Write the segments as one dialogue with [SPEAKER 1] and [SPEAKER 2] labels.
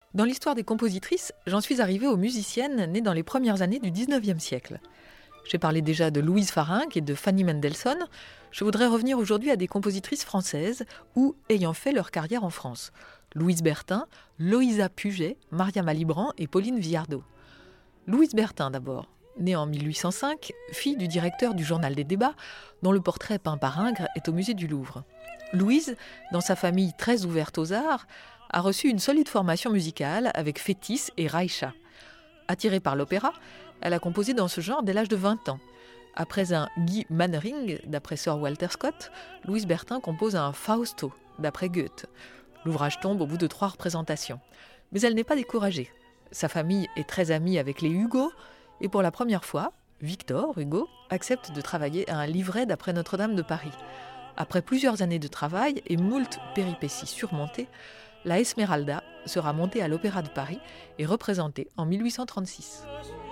[SPEAKER 1] Dans l'histoire des compositrices, j'en suis arrivée aux musiciennes nées dans les premières années du XIXe siècle. J'ai parlé déjà de Louise Farinck et de Fanny Mendelssohn. Je voudrais revenir aujourd'hui à des compositrices françaises ou ayant fait leur carrière en France. Louise Bertin, Loïsa Puget, Maria Malibran et Pauline Viardot. Louise Bertin d'abord, née en 1805, fille du directeur du Journal des débats, dont le portrait peint par Ingres est au musée du Louvre. Louise, dans sa famille très ouverte aux arts, a reçu une solide formation musicale avec Fétis et Reicha. Attirée par l'opéra, elle a composé dans ce genre dès l'âge de 20 ans. Après un Guy Mannering, d'après Sir Walter Scott, Louise Bertin compose un Fausto, d'après Goethe. L'ouvrage tombe au bout de 3 représentations. Mais elle n'est pas découragée. Sa famille est très amie avec les Hugo, et pour la première fois, Victor Hugo accepte de travailler à un livret d'après Notre-Dame de Paris. Après plusieurs années de travail et moult péripéties surmontées, la Esmeralda sera montée à l'Opéra de Paris et représentée en 1836.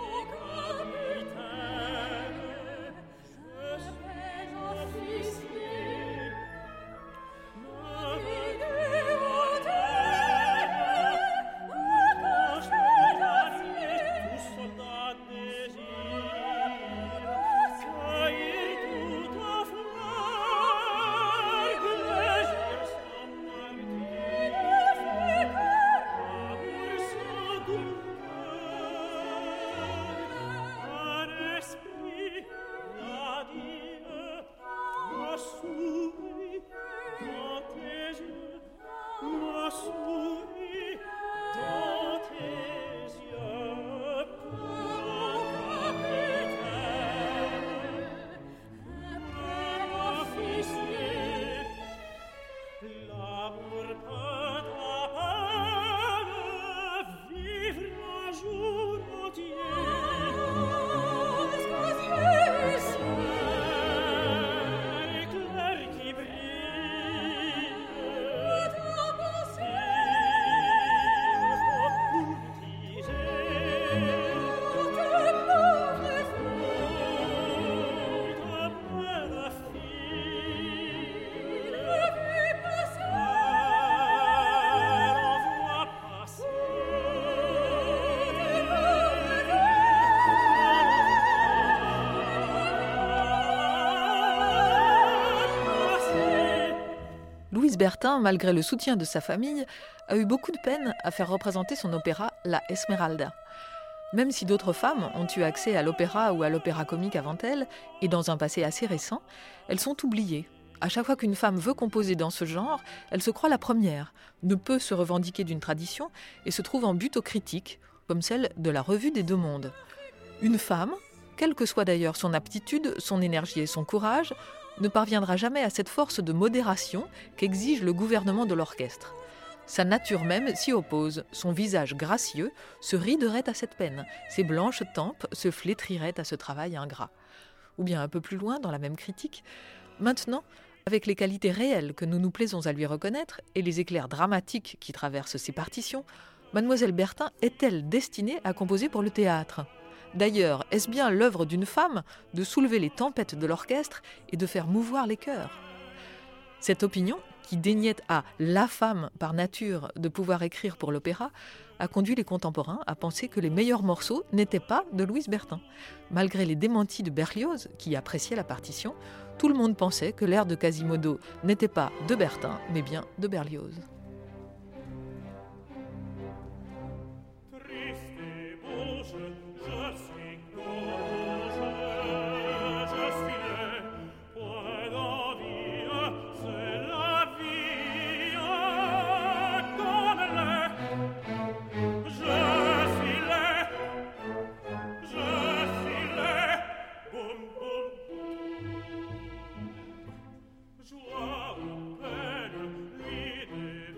[SPEAKER 1] Louise Bertin, malgré le soutien de sa famille, a eu beaucoup de peine à faire représenter son opéra La Esmeralda. Même si d'autres femmes ont eu accès à l'opéra ou à l'opéra comique avant elle, et dans un passé assez récent, elles sont oubliées. À chaque fois qu'une femme veut composer dans ce genre, elle se croit la première, ne peut se revendiquer d'une tradition et se trouve en butte aux critiques, comme celle de la Revue des Deux Mondes. Une femme, quelle que soit d'ailleurs son aptitude, son énergie et son courage, ne parviendra jamais à cette force de modération qu'exige le gouvernement de l'orchestre. Sa nature même s'y oppose, son visage gracieux se riderait à cette peine, ses blanches tempes se flétriraient à ce travail ingrat. Ou bien un peu plus loin, dans la même critique, maintenant, avec les qualités réelles que nous nous plaisons à lui reconnaître et les éclairs dramatiques qui traversent ses partitions, Mademoiselle Bertin est-elle destinée à composer pour le théâtre ? D'ailleurs, est-ce bien l'œuvre d'une femme de soulever les tempêtes de l'orchestre et de faire mouvoir les chœurs ? Cette opinion, qui déniait à la femme par nature de pouvoir écrire pour l'opéra, a conduit les contemporains à penser que les meilleurs morceaux n'étaient pas de Louise Bertin. Malgré les démentis de Berlioz, qui appréciait la partition, tout le monde pensait que l'air de Quasimodo n'était pas de Bertin, mais bien de Berlioz.
[SPEAKER 2] Joie ou peine, lui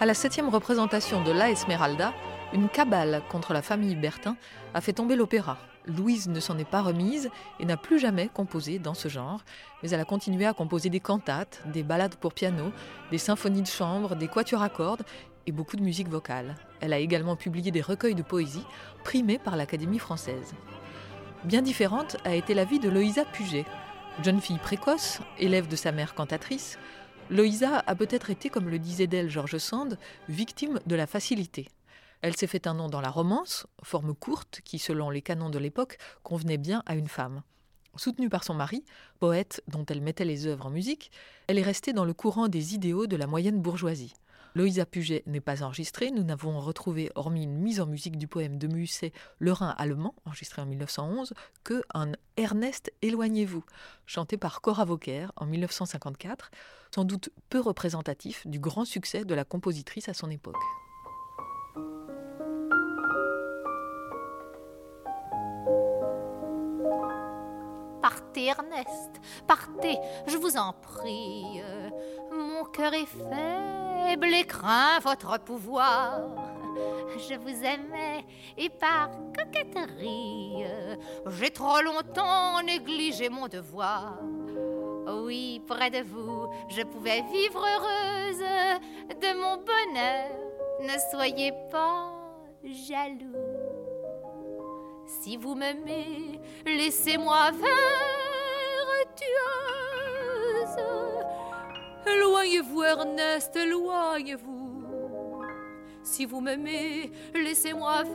[SPEAKER 1] À la 7e représentation de La Esmeralda, une cabale contre la famille Bertin a fait tomber l'opéra. Louise ne s'en est pas remise et n'a plus jamais composé dans ce genre, mais elle a continué à composer des cantates, des ballades pour piano, des symphonies de chambre, des quatuors à cordes et beaucoup de musique vocale. Elle a également publié des recueils de poésie primés par l'Académie française. Bien différente a été la vie de Loïsa Puget. Jeune fille précoce, élève de sa mère cantatrice, Loïsa a peut-être été, comme le disait d'elle George Sand, victime de la facilité. Elle s'est fait un nom dans la romance, forme courte qui, selon les canons de l'époque, convenait bien à une femme. Soutenue par son mari, poète dont elle mettait les œuvres en musique, elle est restée dans le courant des idéaux de la moyenne bourgeoisie. Loïsa Puget n'est pas enregistrée, nous n'avons retrouvé, hormis une mise en musique du poème de Musset, Le Rhin allemand, enregistré en 1911, que un Ernest éloignez-vous, chanté par Cora Vauquer en 1954, sans doute peu représentatif du grand succès de la compositrice à son époque.
[SPEAKER 2] Partez, Ernest, partez, je vous en prie. Mon cœur est faible et craint votre pouvoir. Je vous aimais et par coquetterie, j'ai trop longtemps négligé mon devoir. Oui, près de vous, je pouvais vivre heureuse de mon bonheur. Ne soyez pas jaloux. Si vous m'aimez, laissez-moi vertueuse. Éloignez-vous, Ernest, éloignez-vous. Si vous m'aimez, laissez-moi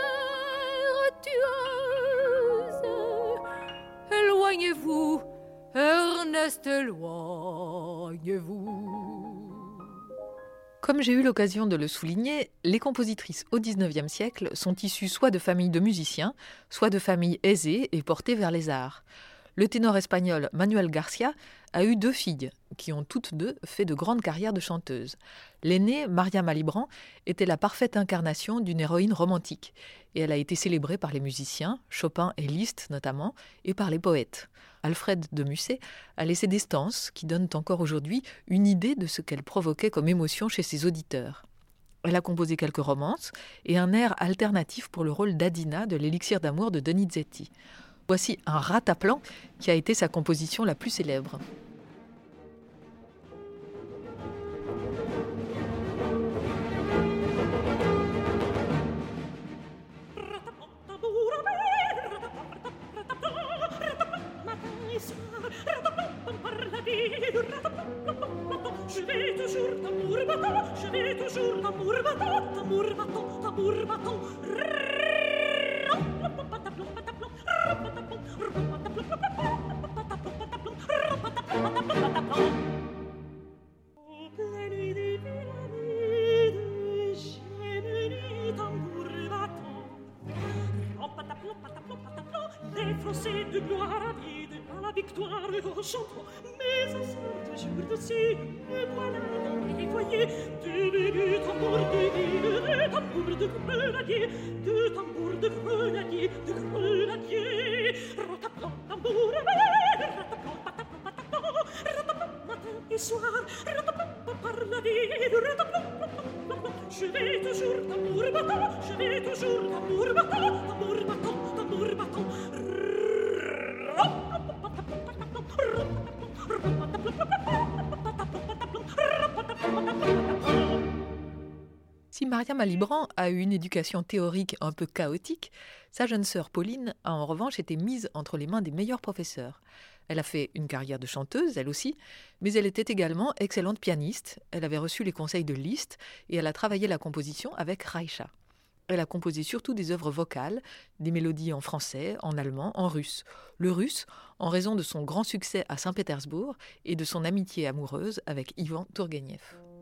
[SPEAKER 2] vertueuse. Éloignez-vous, Ernest, éloignez-vous.
[SPEAKER 1] Comme j'ai eu l'occasion de le souligner, les compositrices au XIXe siècle sont issues soit de familles de musiciens, soit de familles aisées et portées vers les arts. Le ténor espagnol Manuel Garcia a eu 2 filles, qui ont toutes 2 fait de grandes carrières de chanteuses. L'aînée, Maria Malibran, était la parfaite incarnation d'une héroïne romantique, et elle a été célébrée par les musiciens, Chopin et Liszt notamment, et par les poètes. Alfred de Musset a laissé des stances qui donnent encore aujourd'hui une idée de ce qu'elle provoquait comme émotion chez ses auditeurs. Elle a composé quelques romances et un air alternatif pour le rôle d'Adina de l'Élixir d'amour de Donizetti. Voici un rataplan qui a été sa composition la plus célèbre.
[SPEAKER 3] Je vais toujours tambour battant, je vais toujours tambour battant, tambour battant, tambour battant. Au plein nuit des pyramides, j'ai venu tambour battant. Pataplan, pataplan, pataplan, les Français de gloire avide à la victoire au chantant. Mais à ce jour de ciel, me voilà dans les foyers, du tambour de ville, de tambour de grenadier, de tambour de grenadier, de grenadier. Rataplan, tambour, rataplan, pataplan, pataplan, rataplan, matin et soir, rataplan, par la ville, rataplan, pataplan. Je vais toujours tambour battant, je vais toujours tambour battant, tambour battant, tambour battant.
[SPEAKER 1] Si Maria Malibran a eu une éducation théorique un peu chaotique, sa jeune sœur Pauline a en revanche été mise entre les mains des meilleurs professeurs. Elle a fait une carrière de chanteuse, elle aussi, mais elle était également excellente pianiste. Elle avait reçu les conseils de Liszt et elle a travaillé la composition avec Reicha. Elle a composé surtout des œuvres vocales, des mélodies en français, en allemand, en russe. Le russe, en raison de son grand succès à Saint-Pétersbourg et de son amitié amoureuse avec Ivan Tourgueniev.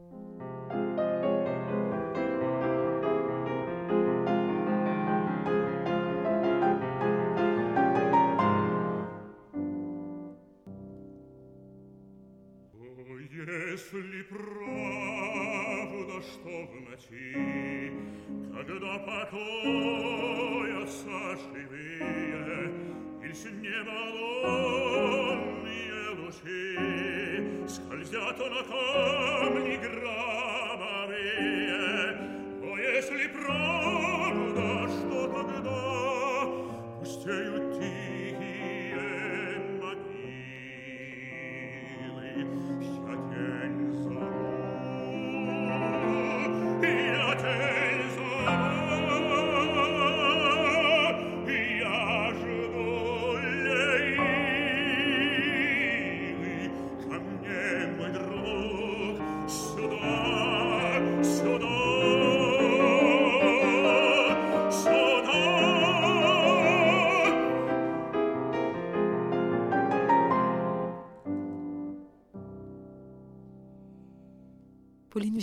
[SPEAKER 3] Если правда, что в ночи, когда покоя соживые, из неба лунные лучи скользят на камни гробовые,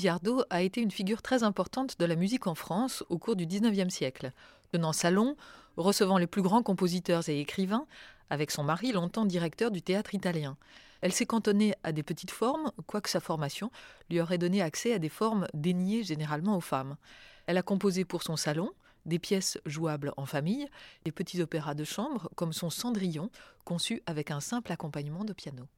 [SPEAKER 1] Viardot a été une figure très importante de la musique en France au cours du XIXe siècle, tenant salon, recevant les plus grands compositeurs et écrivains, avec son mari longtemps directeur du théâtre italien. Elle s'est cantonnée à des petites formes, quoique sa formation lui aurait donné accès à des formes déniées généralement aux femmes. Elle a composé pour son salon des pièces jouables en famille, des petits opéras de chambre comme son Cendrillon, conçu avec un simple accompagnement de piano.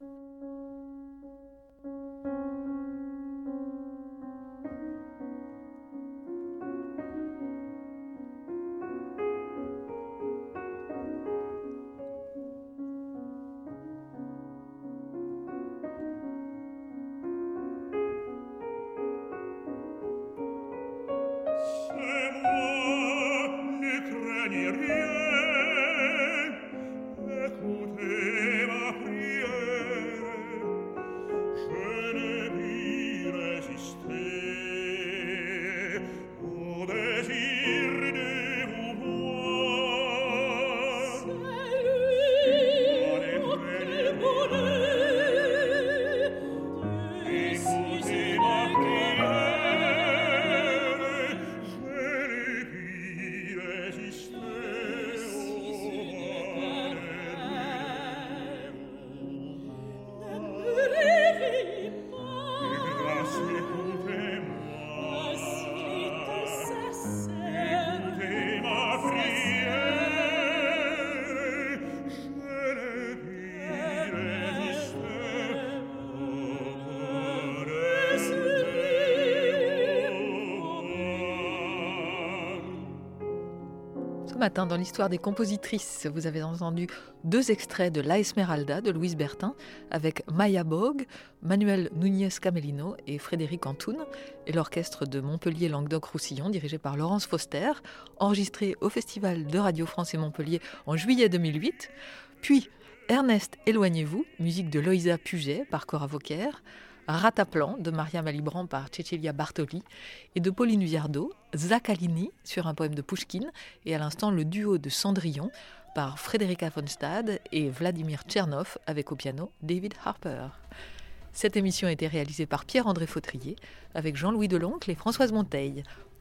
[SPEAKER 1] Ce matin, dans l'histoire des compositrices, vous avez entendu 2 extraits de La Esmeralda de Louise Bertin avec Maya Bogue, Manuel Núñez Camelino et Frédéric Antoun, et l'orchestre de Montpellier-Languedoc-Roussillon dirigé par Laurence Foster, enregistré au Festival de Radio France et Montpellier en juillet 2008. Puis Ernest, éloignez-vous, musique de Loïsa Puget par Cora Vauquer, Rataplan de Maria Malibran par Cecilia Bartoli et de Pauline Viardot, Zaccaglini sur un poème de Pouchkine et à l'instant le duo de Cendrillon par Frédérica von Stade et Vladimir Tchernov avec au piano David Harper. Cette émission a été réalisée par Pierre-André Fautrier avec Jean-Louis Deloncle et Françoise Monteil.